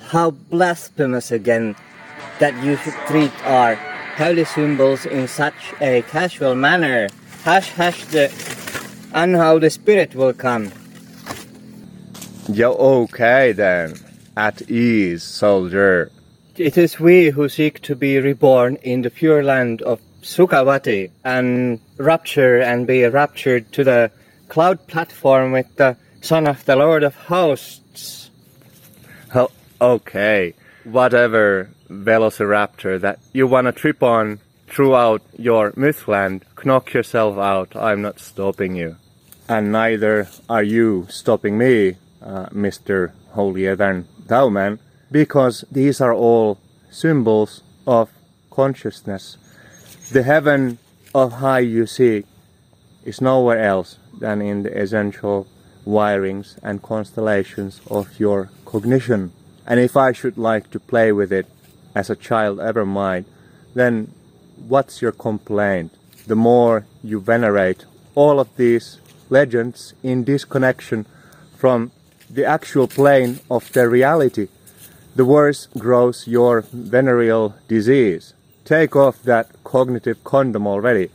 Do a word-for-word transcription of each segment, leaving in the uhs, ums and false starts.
How blasphemous again that you should treat our holy symbols in such a casual manner. Hush, hush, the unholy spirit will come. You're okay then. At ease, soldier. It is we who seek to be reborn in the pure land of Sukhavati and rapture and be raptured to the cloud platform with the son of the Lord of Hosts. Oh, okay. Whatever velociraptor that you wanna trip on throughout your mythland, knock yourself out. I'm not stopping you. And neither are you stopping me, uh, Mister Holier than Thou Man, because these are all symbols of consciousness. The heaven of high you seek is nowhere else than in the essential wirings and constellations of your cognition. And if I should like to play with it as a child ever might, then what's your complaint? The more you venerate all of these legends in disconnection from the actual plane of their reality, the worse grows your venereal disease. Take off that cognitive condom already.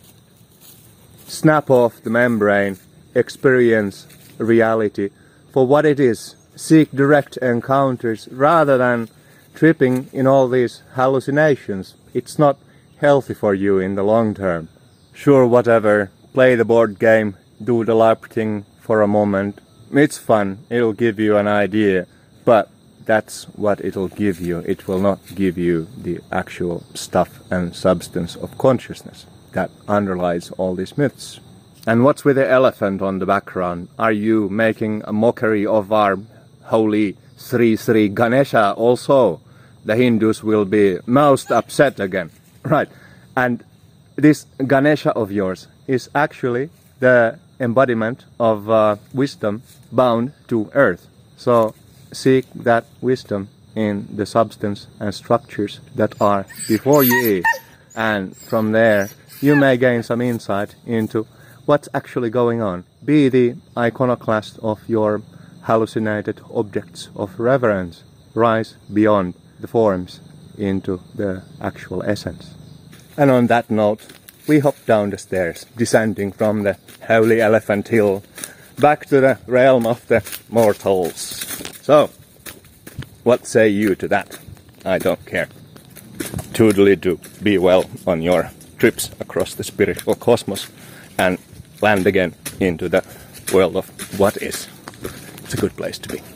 Snap off the membrane, experience reality for what it is. Seek direct encounters rather than tripping in all these hallucinations. It's not healthy for you in the long term. Sure, whatever, play the board game, do the LARP thing for a moment. It's fun, it'll give you an idea, but that's what it'll give you. It will not give you the actual stuff and substance of consciousness that underlies all these myths. And what's with the elephant on the background? Are you making a mockery of our holy Sri Sri Ganesha also? The Hindus will be most upset again. Right. And this Ganesha of yours is actually the embodiment of uh, wisdom bound to earth. So seek that wisdom in the substance and structures that are before you, and from there you may gain some insight into what's actually going on. Be the iconoclast of your hallucinated objects of reverence. Rise beyond the forms into the actual essence. And on that note, we hop down the stairs, descending from the holy elephant hill back to the realm of the mortals. So, what say you to that? I don't care. Toodly-do. Be well on your trips across the spiritual cosmos and land again into the world of what is. It's a good place to be.